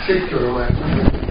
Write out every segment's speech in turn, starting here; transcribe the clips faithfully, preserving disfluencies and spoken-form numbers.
説教の前に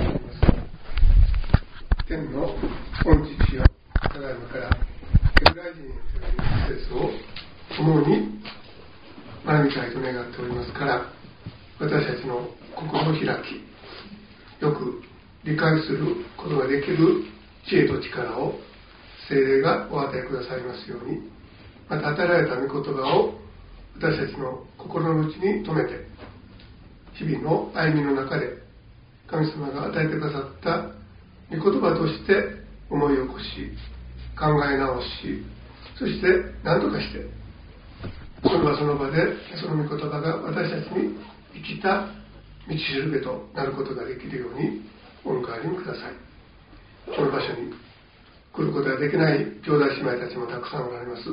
天の御父よ、ただいまからヘブライ人への手紙の一節を共に学びたいと願っておりますから、私たちの心を開き、よく理解することができる知恵と力を聖霊がお与えくださいますように、また与えられた御言葉を私たちの心の内に留めて、日々の歩みの中で神様が与えてくださった御言葉として思い起こし、考え直し、そして何とかしてその場その場でその御言葉が私たちに生きた道しるべとなることができるようにお迎えにください。この場所に来ることができない兄弟姉妹たちもたくさんおられます。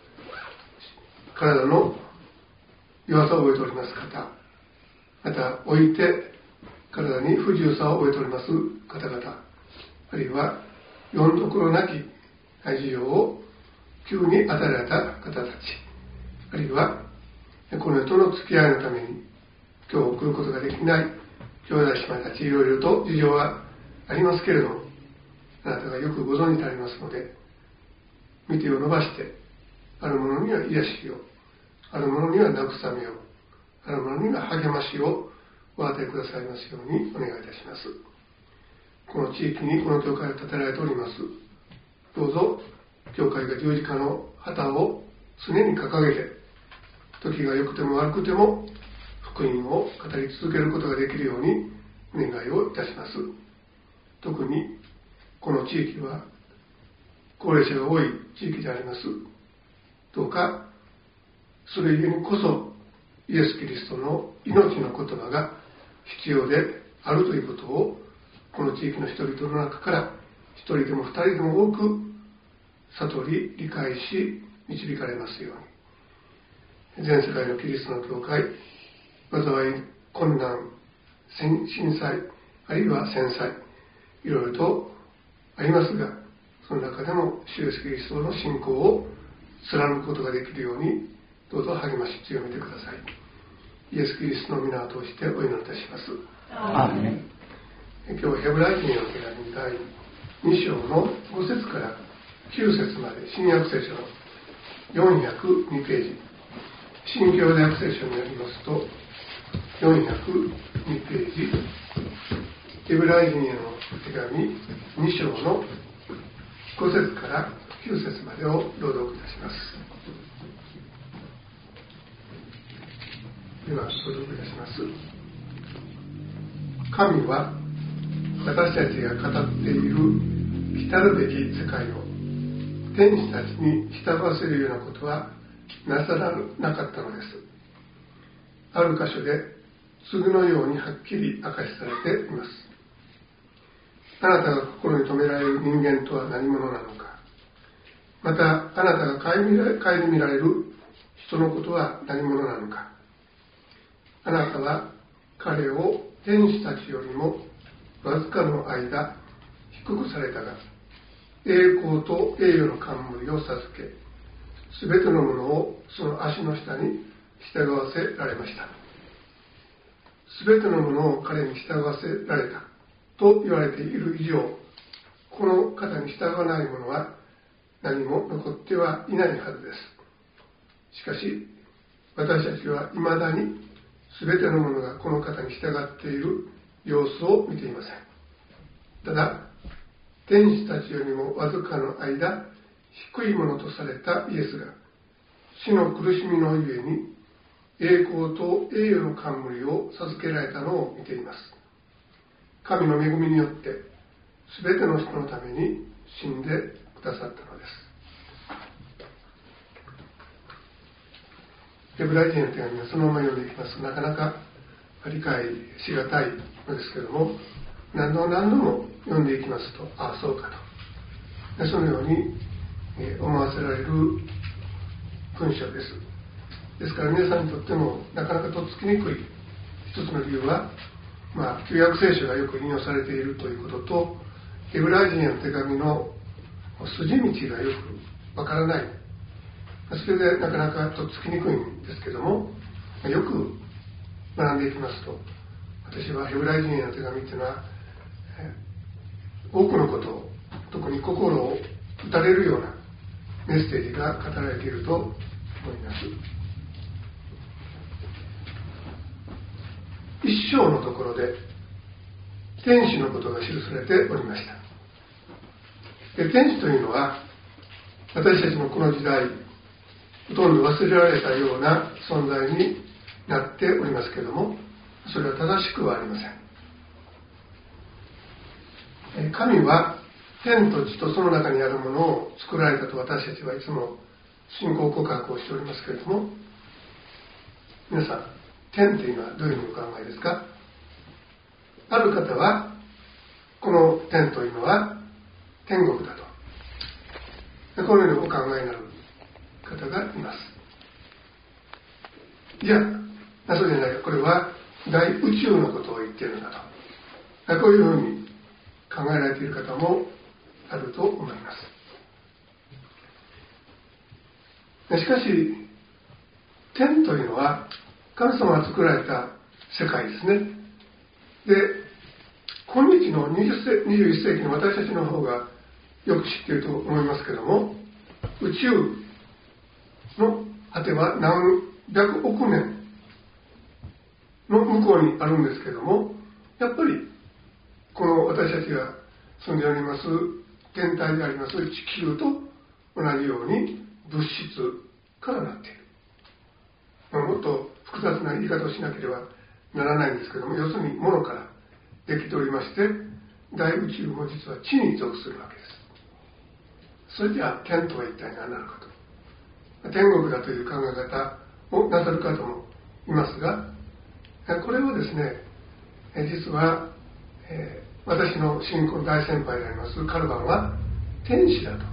体の弱さを覚えております方、また置いて体に不自由さを覚えております方々、あるいはよんどころなき事情を急に与えられた方たち、あるいはこの世との付き合いのために今日来ることができない兄弟姉妹たち、いろいろと事情はありますけれども、あなたがよくご存じでありますので、御手を伸ばしてある者には癒しを、ある者には慰めを、ある者には励ましをお与えくださいますようにお願いいたします。この地域にこの教会が建てられております。どうぞ教会が十字架の旗を常に掲げて、時が良くても悪くても福音を語り続けることができるようにお願いをいたします。特にこの地域は高齢者が多い地域であります。どうかそれゆえにこそイエス・キリストの命の言葉が必要であるということを、この地域の人々の中から一人でも二人でも多く悟り理解し導かれますように、全世界のキリストの教会、災い、困難、震災、あるいは戦災、いろいろとありますが、その中でも主イエスキリストの信仰を貫くことができるように、どうぞ励まし強めてください。イエス・キリストの皆を通してお祈りいたします。 アーメン。 今日ヘブライ人への手紙だいに章のご節からきゅう節まで、新約聖書のよんひゃくにページ、新教で訳聖書によりますとよんひゃくにページ、ヘブライ人への手紙に章のご節からきゅう節までを朗読いたします。では朗読いたします。神は私たちが語っている来るべき世界を天使たちに従わせるようなことはなさらなかったのです。ある箇所で次のようにはっきり明かしされています。あなたが心に留められる人間とは何者なのか、またあなたが顧みられる人のことは何者なのか。あなたは彼を天使たちよりもわずかの間低くされたが、栄光と栄誉の冠を授け、すべてのものをその足の下に従わせられました。すべてのものを彼に従わせられたと言われている以上、この方に従わない者は何も残ってはいないはずです。しかし私たちは未だにすべてのものがこの方に従っている様子を見ていません。ただ天使たちよりもわずかの間低いものとされたイエスが死の苦しみのゆえに栄光と栄誉の冠を授けられたのを見ています。神の恵みによってすべての人のために死んでくださったのです。ヘブライ人の手紙はそのまま読んでいきます。なかなか理解しがたいのですけれども、何度も何度も読んでいきますと、ああそうかと、でそのように思わせられる文章です。ですから皆さんにとってもなかなかとっつきにくい一つの理由は、まあ、旧約聖書がよく引用されているということと、ヘブライ人への手紙の筋道がよくわからない、それでなかなかとっつきにくいんですけども、よく学んでいきますと、 私はヘブライ人への手紙っていうのは、多くのことを、特に心を打たれるようなメッセージが語られていると思います。一章のところで天使のことが記されておりました。で、天使というのは私たちのこの時代ほとんど忘れられたような存在になっておりますけれども、それは正しくはありません。神は天と地とその中にあるものを作られたと私たちはいつも信仰告白をしておりますけれども、皆さん、天というのはどういうふうにお考えですか？ある方はこの天というのは天国だと、このようにお考えになる方がいます。いや、そうじゃないか、これは大宇宙のことを言っているんだと、こういうふうに考えられている方もあると思います。しかし天というのは神様が作られた世界ですね。で、今日のにじゅういっ世紀の私たちの方がよく知っていると思いますけれども、宇宙の果ては何百億年の向こうにあるんですけれども、やっぱりこの私たちが住んでおります天体であります地球と同じように物質からなっている。もっと複雑な言い方をしなければならないんですけども、要するに物からできておりまして、大宇宙も実は地に属するわけです。それでは天とは一体何なのかと、天国だという考え方をなさる方もいますが、これはですね、実は、えー、私の信仰の大先輩でありますカルバンは天使だと、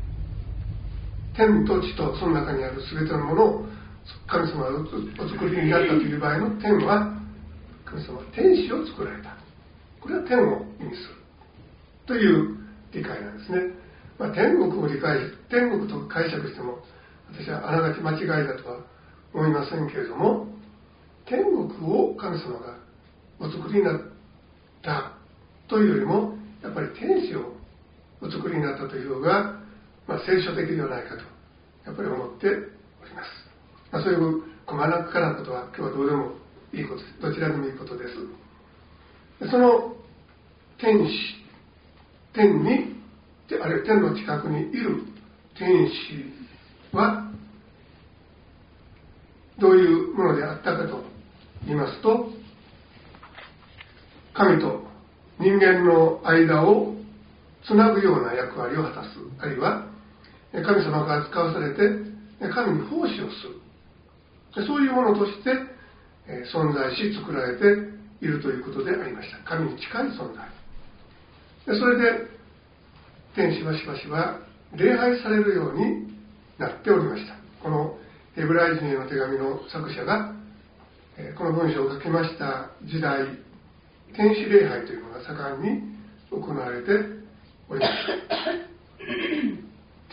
天と地とその中にある全てのものを神様がお作りになったという場合の天は、神様は天使を作られた、これは天を意味するという理解なんですね。まあ、天国を理解天国と解釈しても私はあながち間違いだとは思いませんけれども、天国を神様がお作りになったというよりも、やっぱり天使をお作りになったという方が、まあ、聖書的ではないかとやっぱり思っております。まあ、そういう細かなことは今日はどうでもいいことです。どちらでもいいことです。その天使、天に、あるいは天の近くにいる天使はどういうものであったかと言いますと、神と人間の間をつなぐような役割を果たす、あるいは神様が使わされて神に奉仕をする、そういうものとして存在し作られているということでありました。神に近い存在。それで天使はしばしば礼拝されるようになっておりました。このヘブライ人への手紙の作者がこの文章を書きました時代、天使礼拝というのが盛んに行われておりました。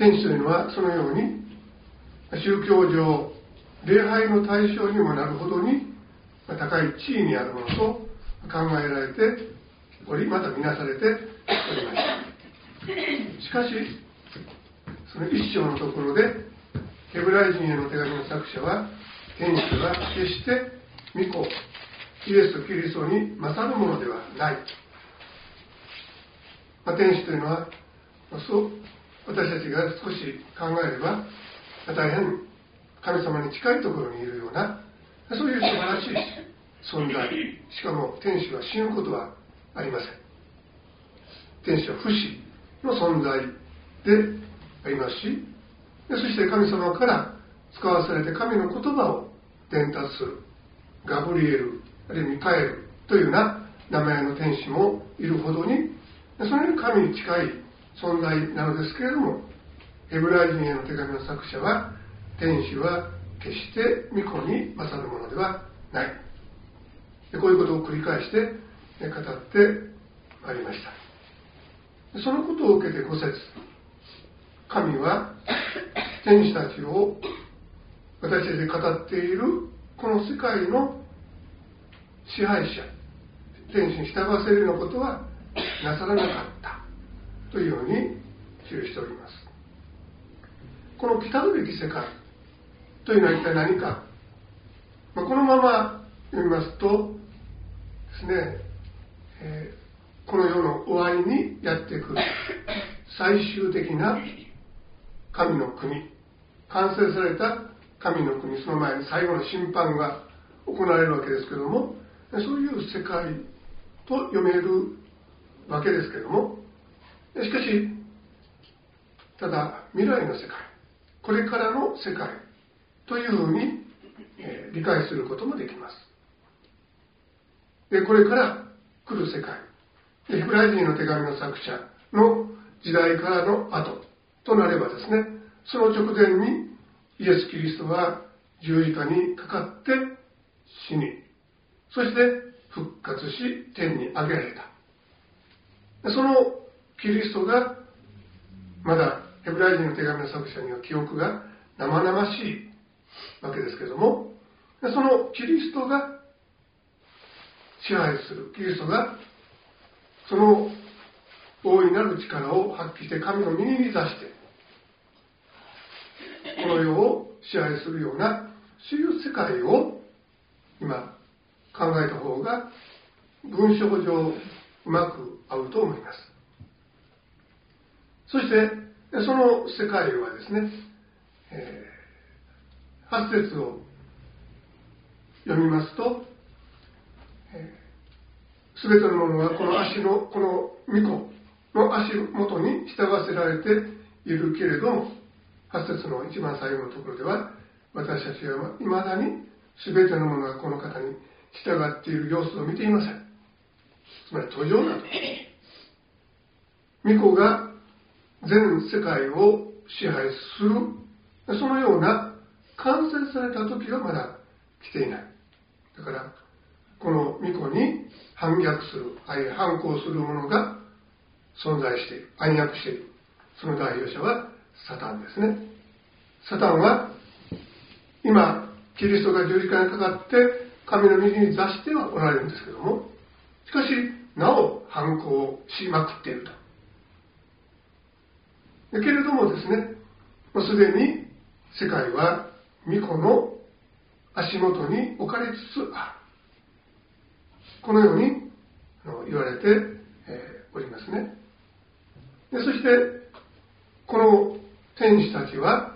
天使というのはそのように宗教上礼拝の対象にもなるほどに高い地位にあるものと考えられており、また見なされておりました。しかしその一章のところでヘブライ人への手紙の作者は、天使は決して御子イエス・キリストに勝るものではない、まあ、天使というのは、まあ、そう私たちが少し考えれば大変神様に近いところにいるような、そういう素晴らしい存在。しかも天使は死ぬことはありません。天使は不死の存在でありますし、そして神様から使わされて神の言葉を伝達するガブリエル、あるいはミカエルというような名前の天使もいるほどに、そのように神に近い存在なのですけれども、ヘブライ人への手紙の作者は、天使は決して御子に勝るものではない、こういうことを繰り返して語ってまいりました。そのことを受けてご節、神は天使たちを私たちで語っているこの世界の支配者、 天使に従わせるようなことはなさらなかったというように記しております。この来たるべき世界というのは一体何か、まあ、このまま読みますとですね、えー、この世の終わりにやってくる最終的な神の国、完成された神の国、その前に最後の審判が行われるわけですけども、そういう世界と読めるわけですけども、しかし、ただ未来の世界、これからの世界というふうに、えー、理解することもできます。で、これから来る世界、でヘブライ人の手紙の作者の時代からの後となればですね、その直前にイエス・キリストは十字架にかかって死に、そして復活し天に上げられた。そのキリストがまだヘブライ人の手紙の作者には記憶が生々しいわけですけれども、そのキリストが支配する、キリストがその大いなる力を発揮して神の右に座してこの世を支配するようなそういう世界を今考えた方が文章上うまく合うと思います。そしてその世界はですね、えー、はち節を読みますと、すべてのものはこの足のこの御子の足元に従わせられているけれども、はち節の一番最後のところでは、私たちはいまだにすべてのものがこの方に従っている様子を見ていません。つまり途上など御子が全世界を支配する、そのような完成された時がまだ来ていない。だからこの御子に反逆する、反抗するものが存在している、暗躍している。その代表者はサタンですね。サタンは今キリストが十字架にかかって神の右に座してはおられるんですけども、しかしなお反抗しまくっていると。けれどもですね、もうすでに世界は御子の足元に置かれつつある、このように言われておりますね。でそしてこの天使たちは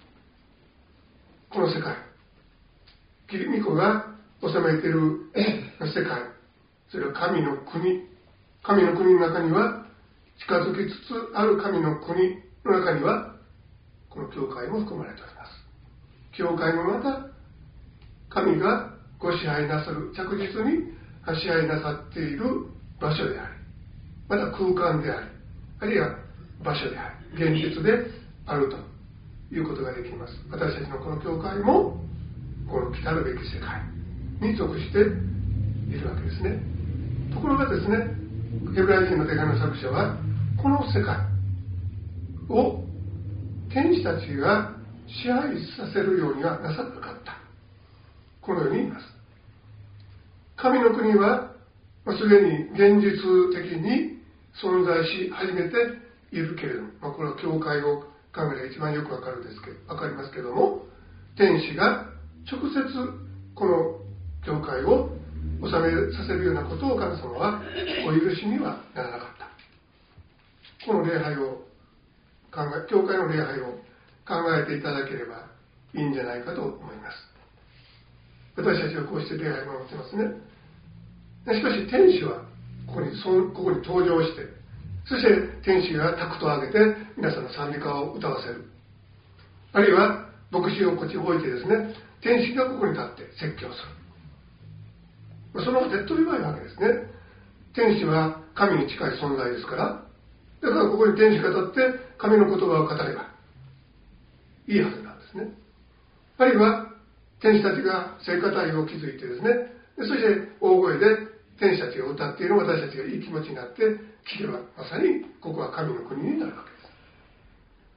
この世界、御子が治めている世界、それは神の国、神の国の中には近づきつつある神の国の中にはこの教会も含まれております。教会もまた神がご支配なさる、着実に支配なさっている場所であり、また空間であり、あるいは場所であり、現実であるということができます。私たちのこの教会もこの来たるべき世界に属しているわけですね。ところがですね、ヘブライ人の手紙の作者はこの世界を天使たちが支配させるようにはなさなかった、このように言います。神の国はすでに現実的に存在し始めているけれども、まあ、これは教会を考えれば一番よくわかるですけど、わかりますけども、天使が直接この教会を治めさせるようなことを神様はお許しにはならなかった。この礼拝を考え、教会の礼拝を考えていただければいいんじゃないかと思います。私たちはこうして礼拝を守ってますね。しかし天使はここに、ここに登場して、そして天使がタクトを上げて皆さんの賛美歌を歌わせる。あるいは牧師をこっちに置いてですね、天使がここに立って説教する。その手っ取り早いわけですね。天使は神に近い存在ですから、だからここに天使が立って神の言葉を語ればいいはずなんですね。あるいは天使たちが聖歌隊を築いてですね、でそして大声で天使たちが歌っている私たちがいい気持ちになって聞けば、まさにここは神の国になるわけです。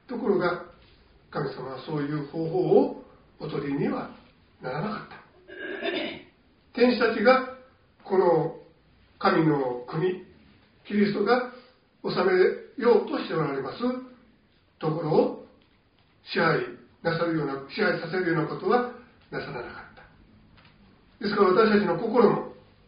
ところが神様はそういう方法をお取りにはならなかった。天使たちがこの神の国、キリストが治めようとしておられますところを支配なさるような、支配させるようなことはなさらなかった。ですから私たちの心も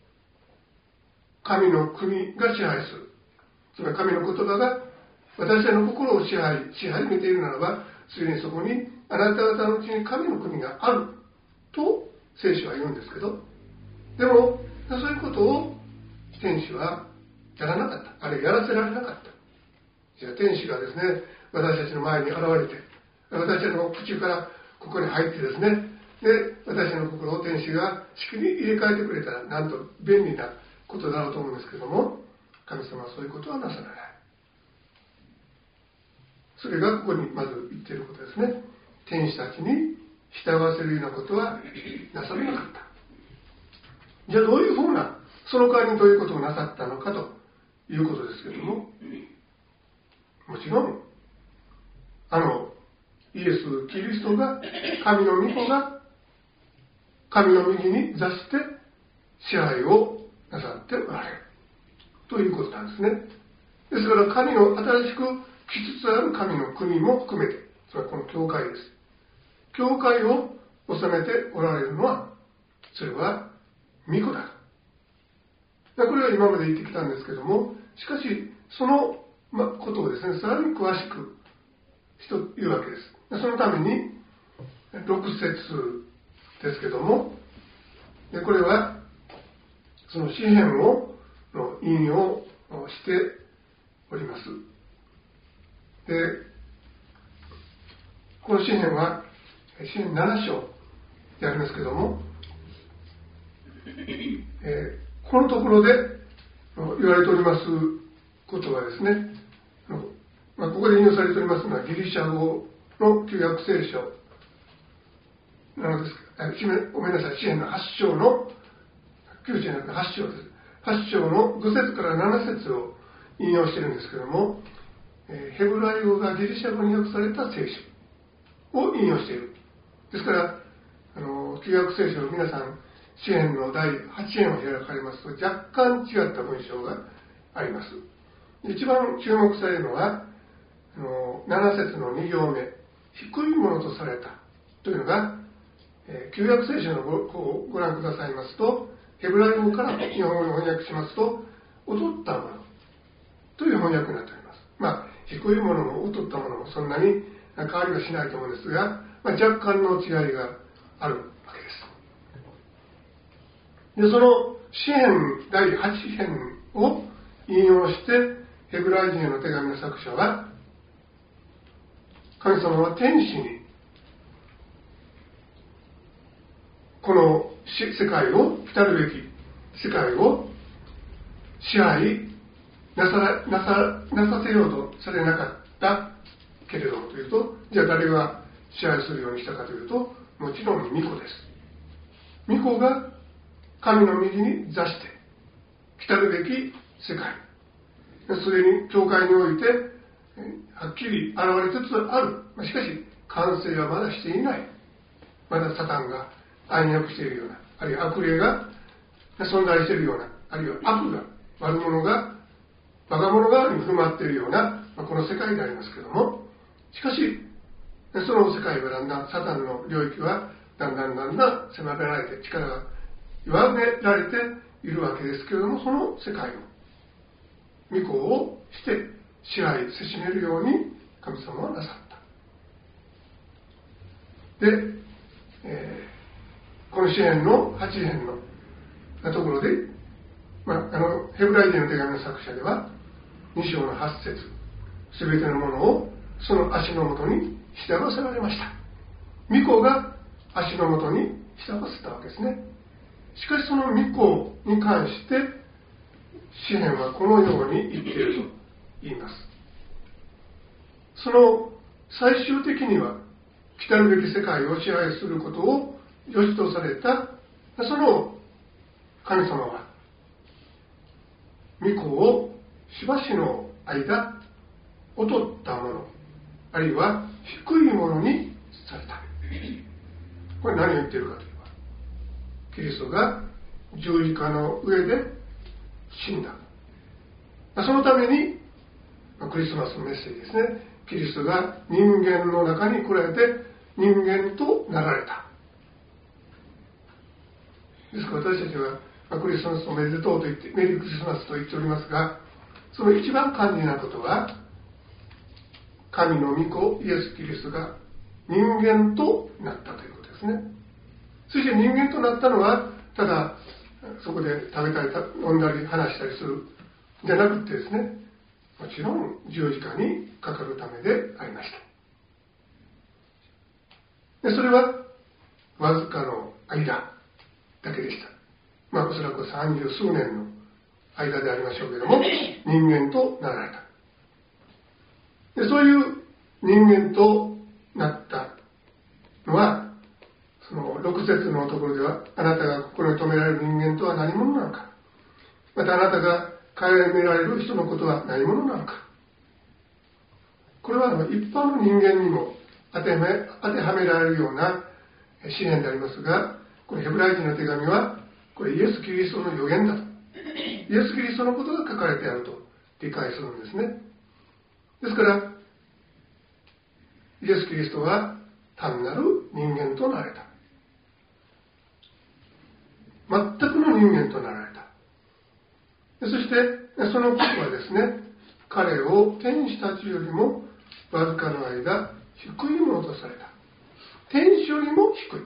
神の国が支配する。つまり神の言葉が私たちの心を支配し始めているならば、ついにそこにあなた方のうちに神の国があると聖書は言うんですけど、でもそういうことを天使はやらなかった。あるいはやらせられなかった。じゃあ天使がですね、私たちの前に現れて、私たちの口からここに入ってですね、で私たちの心を天使が敷に入れ替えてくれたら、なんと便利なことだろうと思うんですけども、神様はそういうことはなさらない。それがここにまず言っていることですね。天使たちに従わせるようなことはなされなかった。じゃあどういうふうな、その代わりにどういうことをなさったのかということですけれども、もちろんあのイエス・キリストが、神の御子が神の右に座して支配をなさっておられるということなんですね。ですから神の新しく来つつある神の国も含めて、つまりこの教会です。教会を治めておられるのは、それは御子だと。これは今まで言ってきたんですけども、しかしそのことをですね、さらに詳しく言うわけです。そのためにろく節ですけども、でこれはその詩篇をの引用しております。でこの詩篇は詩篇なな章でありますけども、えー、このところで言われておりますことはですね、まあ、ここで引用されておりますのはギリシャ語の旧約聖書なのです。ごめんなさい、詩篇のはち章のきゅう章じゃなくてはち章です。はち章のご節からなな節を引用しているんですけども、ヘブライ語がギリシャ語に訳された聖書を引用している。ですからあの旧約聖書を皆さん詩篇のだいはち編を開かれますと、若干違った文章があります。一番注目されるのはあのなな節のに行目、低いものとされたというのが、えー、旧約聖書の ご, ご, ご覧くださいますと、ヘブライ語から日本語に翻訳しますと、劣ったものという翻訳になっております。まあ低いものも劣ったものもそんなに変わりはしないと思うんですが、まあ、若干の違いがあるわけです。でその詩篇だいはち編を引用してヘブライ人への手紙の作者は、神様は天使にこの世界を、来たるべき世界を支配なさら、なさ、なさせようとされなかったけれどもというと、じゃあ誰が支配するようにしたかというと、もちろん御子です。御子が神の右に座して来たるべき世界、すでに教会においてはっきり現れつつある。しかし完成はまだしていない。まだサタンが暗躍しているような、あるいは悪霊が存在しているような、あるいは悪が、悪者が我が物代わりに振る舞っているような、まあ、この世界でありますけども、しかしその世界はだんだん、サタンの領域はだんだんだんだん狭められて、力が弱められているわけですけれども、その世界を御子をして支配せしめるように神様はなさった。で、えー、この詩篇のはち編のところで、まあ、あのヘブライ人の手紙の作者ではに章のはち節、すべてのものをその足のもとに従わせられました。御子が足のもとに従わせたわけですね。しかしその御子に関して詩篇はこのように言っていると言います。その最終的には来たるべき世界を支配することを良しとされたその神様は、御子をしばしの間劣ったもの、あるいは低いものにされた。これ何を言っているかといえば、キリストが十字架の上で死んだ。そのためにクリスマスのメッセージですね。キリストが人間の中に来られて人間となられた。ですから私たちはクリスマスおめでとうと言って、メリークリスマスと言っておりますが、その一番肝心なことは、神の御子イエス・キリストが人間となったということですね。そして人間となったのは、ただそこで食べたり飲んだり話したりするじゃなくてですね、もちろん十字架にかかるためでありました。でそれはわずかの間だけでした。まあおそらく三十数年の間でありましょうけれども、人間となられた。でそういう人間となったのは、そのろく節のところでは、あなたが心に留められる人間とは何者なのか、またあなたが顧みられる人のことは何者なのか。これは一般の人間にも当てはめ、当てはめられるような詩篇でありますが、このヘブライ人の手紙はこれイエス・キリストの予言だと、イエス・キリストのことが書かれてあると理解するんですね。ですからイエス・キリストは単なる人間となられた。全くの人間となられた。そしてそのことはですね、彼を天使たちよりもわずかの間低いものとされた。天使よりも低い。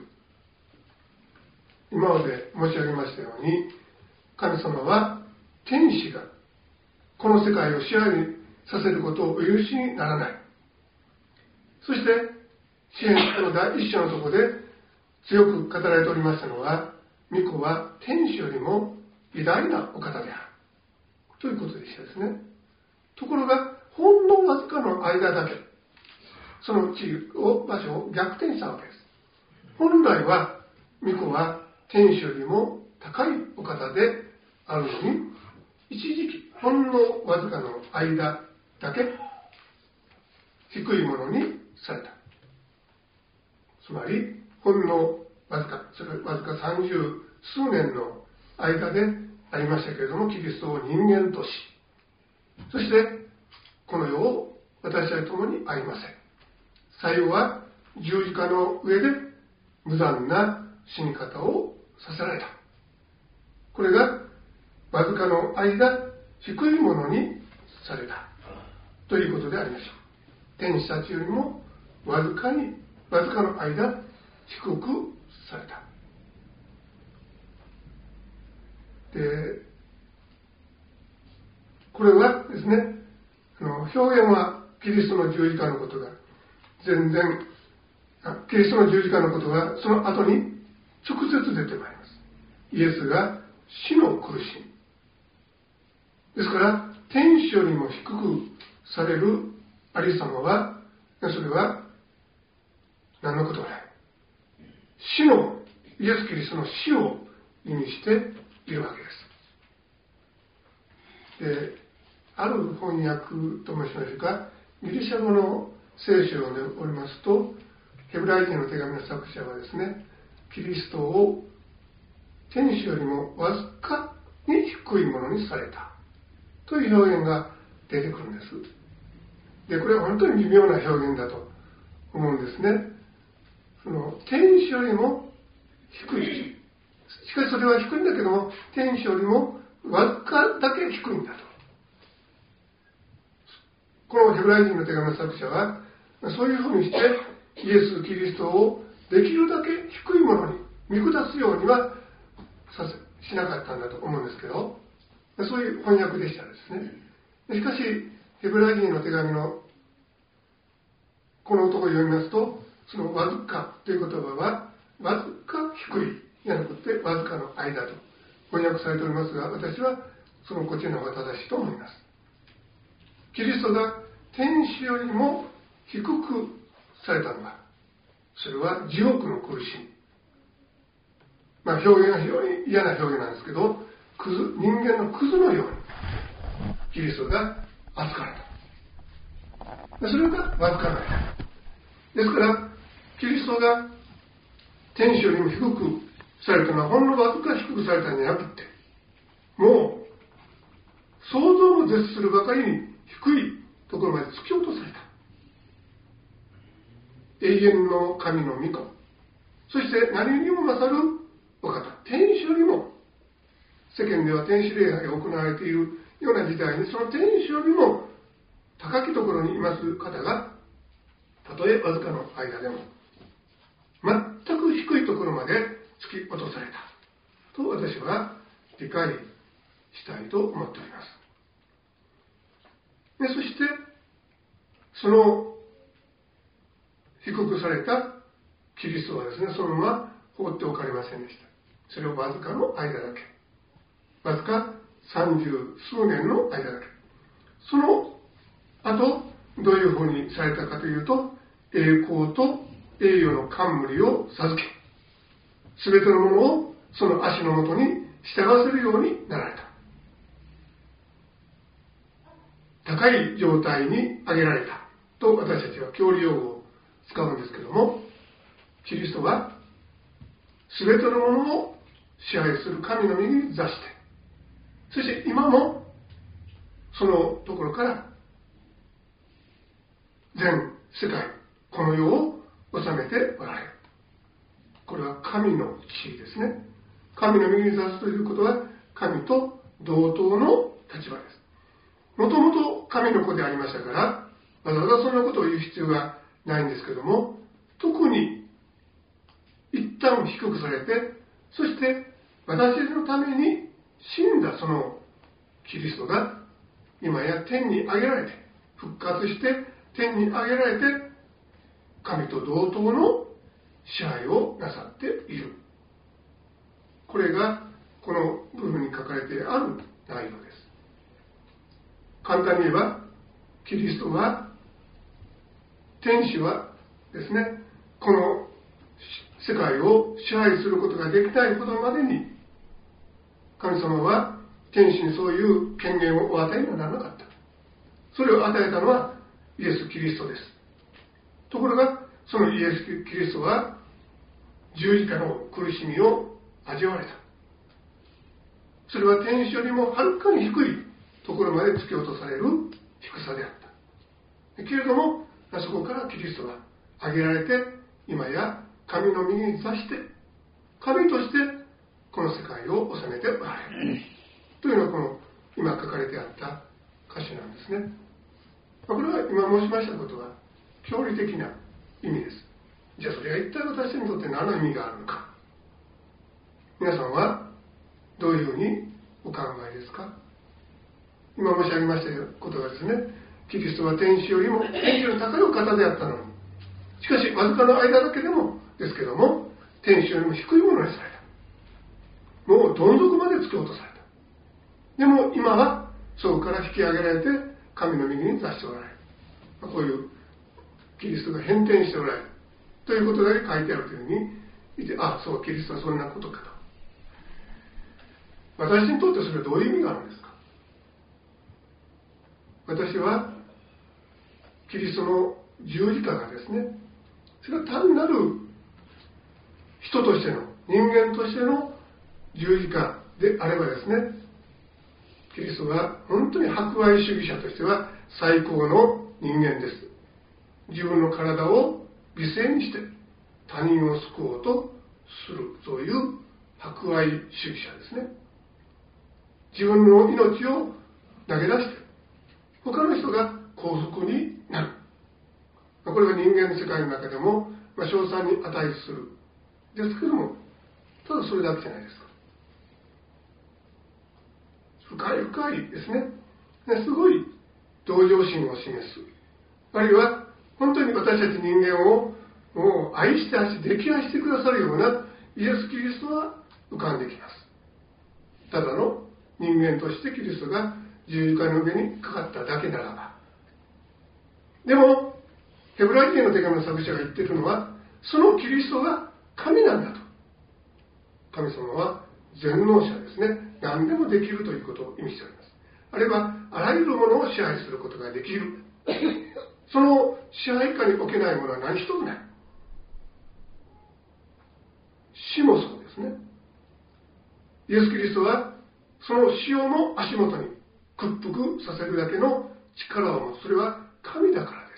今まで申し上げましたように、神様は天使がこの世界を支配させることをお許しにならない。そして詩篇の第一章のところで強く語られておりましたのは、御子は天使よりも偉大なお方であるということでしたですね。ところがほんのわずかの間だけその地位を場所を逆転したわけです。本来は御子は天使よりも高いお方であるのに、一時期ほんのわずかの間だけ低いものにされた。つまりほんのわずか、それわずか三十数年の間でありましたけれども、キリストを人間とし、そしてこの世を私たちと共に歩ませ、最後は十字架の上で無残な死に方をさせられた。これがわずかの間低いものにされたということでありましょう。天使たちよりもわずかにわずかの間低くされた。でこれはですね、あの表現はキリストの十字架のことが全然キリストの十字架のことがその後に直接出てまいります。イエスが死の苦しみですから、天使よりも低くされるありさまは、それは何のこともない。死の、イエス・キリストの死を意味しているわけです。で、ある翻訳と申しましょうか、ギリシャ語の聖書を読んでおりますと、ヘブライ人の手紙の作者はですね、キリストを天使よりもわずかに低いものにされたという表現が出てくるんです。で、これは本当に微妙な表現だと思うんですね。その天使よりも低い。しかしそれは低いんだけども、天使よりもわずかだけ低いんだと。このヘブライ人の手紙の作者は、そういうふうにしてイエス・キリストをできるだけ低いものに見下すようにはさせしなかったんだと思うんですけど、そういう翻訳でしたですね。しかしヘブライ人の手紙のこのところを読みますと、そのわずかという言葉はわずか低いじゃなくてわずかの間と翻訳されておりますが、私はそのこっちの方が正しいと思います。キリストが天使よりも低くされたのは、それは地獄の苦しみ。まあ表現は非常に嫌な表現なんですけど、クズ、人間のクズのようにキリストが扱われた。それがわずかな間ですから、キリストが天使よりも低くされたのはほんのわずか低くされたんじゃなくて、もうも絶するばかりに低いところまで突き落とされた。永遠の神の御子、そして何にも勝るお方、天使よりも、世間では天使礼拝が行われているような時代に、その天使よりも高きところにいます方が、たとえわずかの間でも全く低いところまで突き落とされたと私は理解したいと思っております。でそしてその低くされたキリストはですね、そのまま放っておかれませんでした。それをわずかの間だけ、わずか三十数年の間だけ、その後どういうふうにされたかというと、栄光と栄誉の冠を授け、すべてのものをその足のもとに従わせるようになられた。高い状態に上げられたと私たちは教理用語を使うんですけども、キリストはすべてのものを支配する神の右に座して、そして今もそのところから全世界、この世を治めておられる。これは神の地位ですね。神の右に座すということは神と同等の立場です。もともと神の子でありましたから、わざわざそんなことを言う必要がないんですけども、特に一旦低くされて、そして私たちのために死んだそのキリストが今や天に上げられて、復活して天に上げられて、神と同等の支配をなさっている。これがこの部分に書かれてある内容です。簡単に言えば、キリストは、天使はですね、この世界を支配することができないほどまでに、神様は天使にそういう権限をお与えにはならなかった。それを与えたのはイエス・キリストです。ところが、そのイエス・キリストは十字架の苦しみを味わわれた。それは天使よりもはるかに低いところまで突き落とされる低さであった。けれども、そこからキリストが上げられて、今や神の右に座して、神としてこの世界を治めておられる。というのがこの今書かれてあった歌詞なんですね。これは今申しましたことは教理的な意味です。じゃあそれが一体私にとって何の意味があるのか。皆さんはどういうふうにお考えですか。今申し上げましたことがですね、キリストは天使よりも天使より高いお方であったのに、しかしわずかの間だけでもですけども、天使よりも低いものにされた。もうどん底まで突き落とされた。でも今はそこから引き上げられて神の右に座しておられる。こういうキリストが変転しておられるということだけ書いてあるというふうに言って、あ、そう、キリストはそんなことかと。私にとってそれはどういう意味があるんですか。私はキリストの十字架がですね、それは単なる人としての、人間としての十字架であればですね、キリストは本当に博愛主義者としては最高の人間です。自分の体を犠牲にして他人を救おうとする、そういう博愛主義者ですね。自分の命を投げ出して他の人が幸福になる。これが人間の世界の中でも、まあ、称賛に値するですけども、ただそれだけじゃないですか。深い深いですね。すごい同情心を示す。あるいは本当に私たち人間をもう愛して愛して溺愛してくださるようなイエス・キリストは浮かんできます。ただの人間としてキリストが十字架の上にかかっただけならば。でもヘブライ人の手紙の作者が言っているのは、そのキリストが神なんだと。神様は全能者ですね。何でもできるということを意味しております。あるいはあらゆるものを支配することができる。その支配下に置けないものは何一つない。死もそうですね。イエス・キリストはその死をも足元に屈服させるだけの力を持つ。それは神だからです。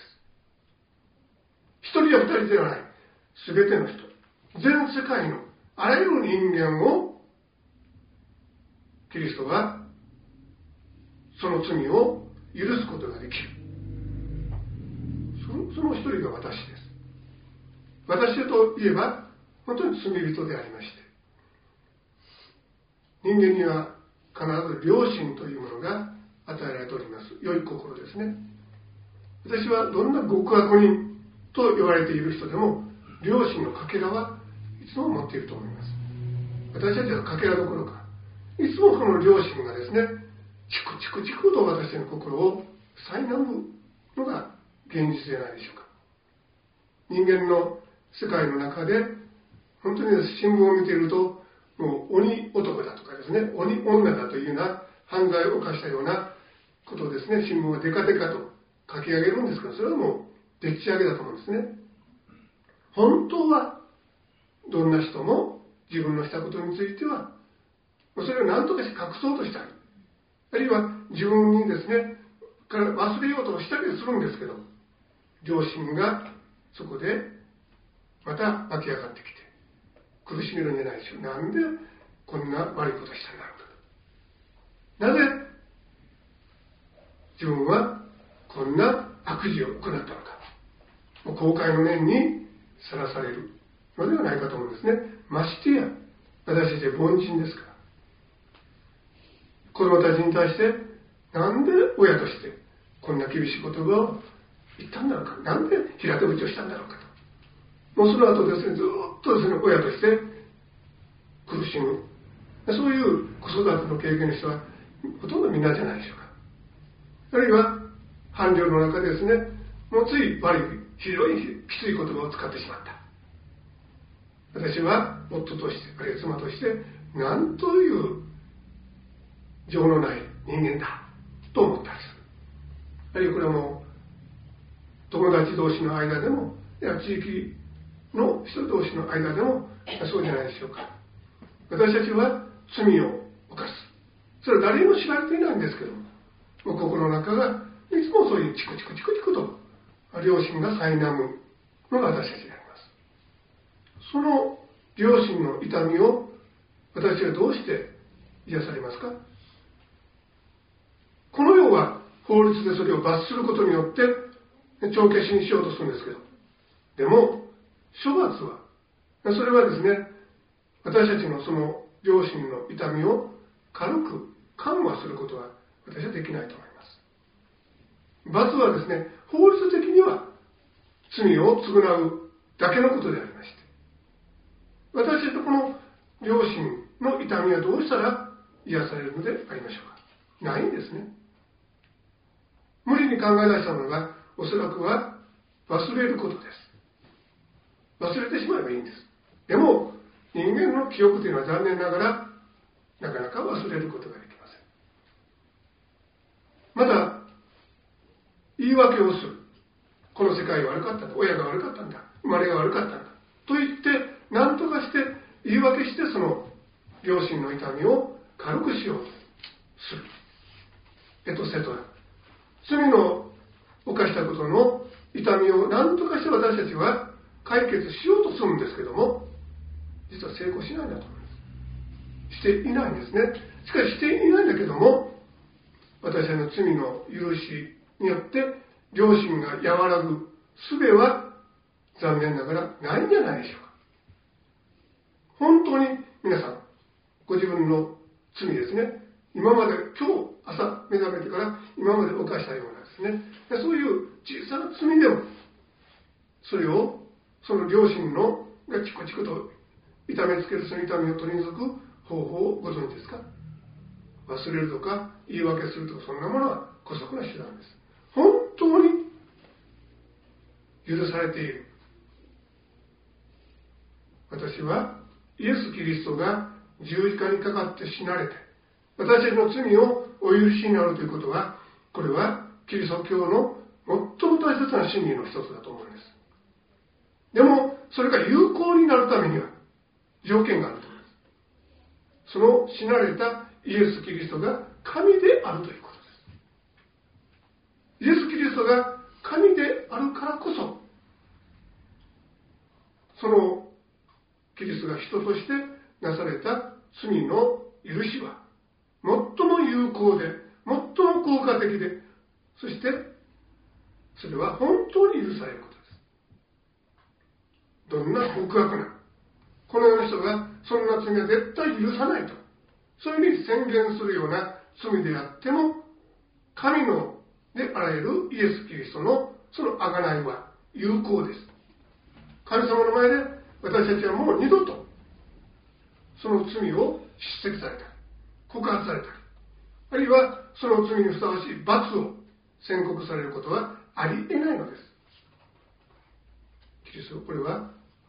一人や二人ではない。すべての人、全世界のあらゆる人間をキリストがその罪を許すことができる。その、その一人が私です。私といえば本当に罪人でありまして、人間には必ず良心というものが与えられております。良い心ですね。私はどんな極悪人と言われている人でも良心のかけらはいつも持っていると思います。私たちはかけらどころか、いつもこの良心がですね、チクチクチクと私の心を苛むのが現実でないでしょうか。人間の世界の中で本当に新聞を見ていると、もう鬼男だとかですね、鬼女だというような犯罪を犯したようなことをですね、新聞はデカデカと書き上げるんですけど、それはもうでっち上げだと思うんですね。本当はどんな人も自分のしたことについてはそれを何とかして隠そうとしたり、あるいは自分にですねから忘れようとしたりするんですけど、良心がそこでまた湧き上がってきて苦しめるんじゃないでしょう。なんでこんな悪いことしたんだろうか、なぜ自分はこんな悪事を行ったのか、もう後悔の念にさらされるのではないかと思うんですね。ましてや私たちは凡人ですから、子供たちに対してなんで親としてこんな厳しい言葉を言ったんだろうか、なんで平手打ちをしたんだろうかと、もうその後ですね、ずっとですね親として苦しむ、そういう子育ての経験の人はほとんどみんなじゃないでしょうか。あるいは伴侶の中でですね、もうつい悪い非常にきつい言葉を使ってしまった。私は夫として、あるいは妻として何という情のない人間だと思ったりする。あるいはこれはもう友達同士の間でも、いや地域の人同士の間でもそうじゃないでしょうか。私たちは罪を犯す、それは誰にも知られていないんですけども、もう心の中がいつもそういうチクチクチクチクと良心が苛むのが私たちであります。その良心の痛みを私はどうして癒されますか。この世は法律でそれを罰することによって帳消しにしようとするんですけど、でも処罰は、それはですね、私たちのその良心の痛みを軽く緩和することは私はできないと思います。罰はですね、法律的には罪を償うだけのことでありまして、私たちのこの良心の痛みはどうしたら癒されるのでありましょうか。ないんですね。無理に考え出したのがおそらくは忘れることです。忘れてしまえばいいんです。でも人間の記憶というのは残念ながらなかなか忘れることができません。また言い訳をする。この世界が悪かったんだ、親が悪かったんだ、生まれが悪かったんだと言って何とかして言い訳して、その良心の痛みを軽くしようとする。エトセトラ。罪の犯したことの痛みを何とかして私たちは解決しようとするんですけども、実は成功しないんだと思います。していないんですね。しかししていないんだけども、私たちの罪の許しによって良心が和らぐ術は残念ながらないんじゃないでしょうか。本当に皆さんご自分の罪ですね、今まで今日朝目覚めてから今まで犯したようなですね、そういう小さな罪でもそれをその良心のがチクチクと痛めつけるその痛みを取り除く方法をご存知ですか。忘れるとか言い訳するとか、そんなものは姑息な手段です。本当に許されている。私はイエス・キリストが十字架にかかって死なれて私たちの罪をお許しになるということは、これはキリスト教の最も大切な真理の一つだと思うんです。でもそれが有効になるためには条件があると思います。その死なれたイエス・キリストが神であるということです。 イエス・キリストが神であるからこそ、そのキリストが人としてなされた罪の許しは最も有効で、最も効果的で、そしてそれは本当に許されることです。どんな極悪なこの世の人がそんな罪は絶対許さないと、そういうふうに宣言するような罪であっても、神のであらゆるイエス・キリストのその贖いは有効です。神様の前で私たちはもう二度とその罪を叱責されたり、告発されたり、あるいはその罪にふさわしい罰を宣告されることはありえないのです。キリスト、これは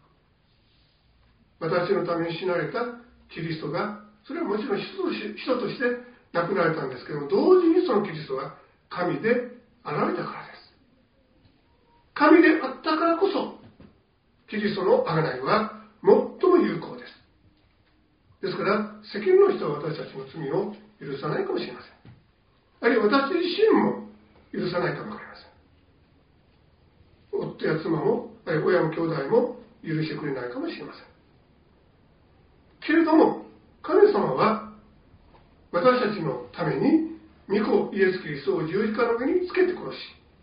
私のために死なれたキリストが、それはもちろん人として人として亡くなられたんですけども、同時にそのキリストは神であられたからです。神であったからこそキリストの贖いは最も有効です。ですから世間の人は私たちの罪を許さないかもしれません。あるいは私自身も許さないかもわかりません。夫や妻も、あるいは親も兄弟も許してくれないかもしれません。けれども神様は私たちのために御子イエス・キリストを十字架の上につけて殺し、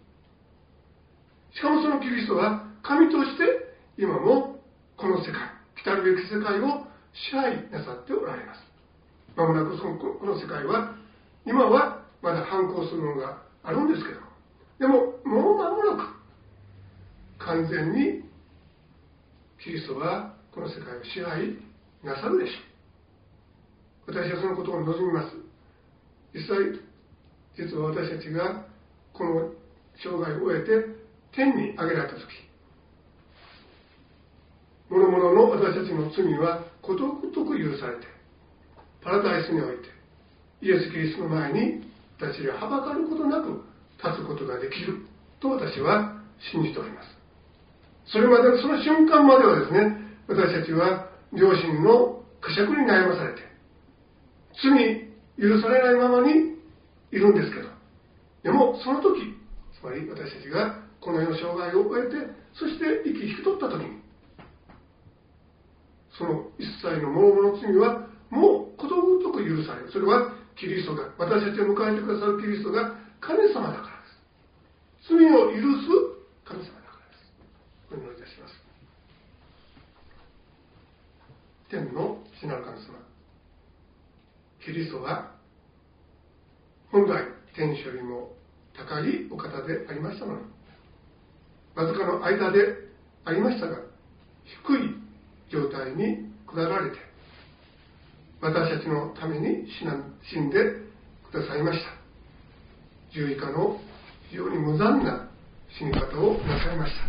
しかもそのキリストは神として今もこの世界、来たるべき世界を支配なさっておられます。まもなくそのこの世界は今はまだ反抗するものがあるんですけども、でももう間もなく完全にキリストはこの世界を支配なさるでしょう。私はそのことを望みます。実際実は私たちがこの生涯を終えて天に上げられた時、諸々の私たちの罪はことごとく許されて、パラダイスにおいてイエス・キリストの前に私がはばかることなく立つことができると私は信じております。それまでその瞬間まではですね、私たちは良心の呵責に悩まされて罪許されないままにいるんですけど、でもその時、つまり私たちがこの世の生涯を終えて、そして息引き取った時に、その一切の諸々の罪はもうことごとく許される。それはキリストが、私たちを迎えてくださるキリストが神様だからです。罪を許す神様だからです。お祈りいたします。天の父なる神様、キリストは本来天使よりも高いお方でありましたのに、わずかの間でありましたが、低い状態に下られて私たちのために死んでくださいました。十字架の非常に無残な死に方をなさいました。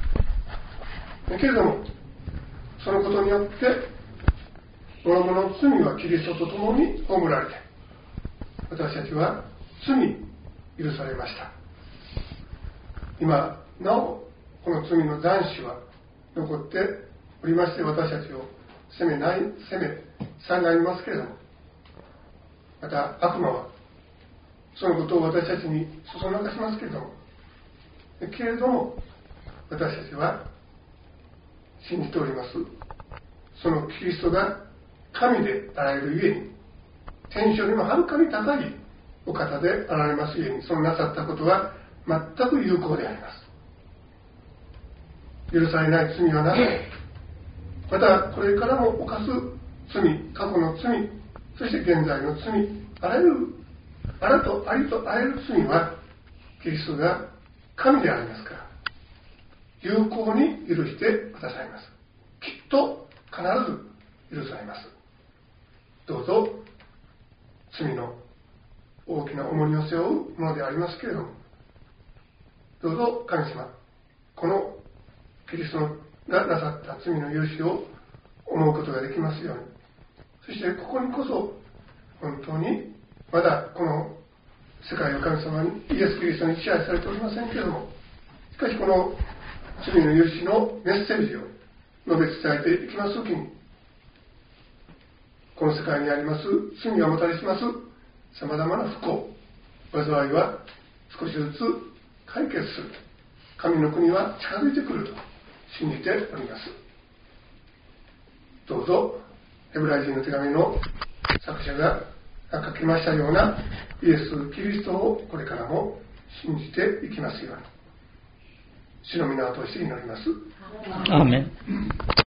だけれどもそのことによって諸々の罪はキリストと共に葬られて、私たちは罪許されました。今なおこの罪の残滓は残っておりまして、私たちを責めない責めさがりますけれども、また悪魔はそのことを私たちにそそのかしますけれども、けれども私たちは信じております、そのキリストが神であられるゆえに、天使よりもはるかに高いお方であられますゆえに、そのなさったことは全く有効であります。許されない罪はなく、またこれからも犯す罪、過去の罪、そして現在の罪、あらゆるあらとありとあらゆる罪はキリストが神でありますから、有効に許してくださいます。きっと必ず許されます。どうぞ罪の大きな重荷を背負うものでありますけれども、どうぞ神様、このキリストがなさった罪の許しを思うことができますように、そしてここにこそ本当にまだこの世界の神様にイエス・キリストに支配されておりませんけれども、しかしこの罪の許しのメッセージを述べ伝えていきますときに、この世界にあります罪がもたらしますさまざまな不幸、災いは少しずつ解決する、神の国は近づいてくると信じております。どうぞヘブライ人の手紙の作者が書きましたようなイエス・キリストをこれからも信じていきますように、主の皆を通して祈ります。 アーメン。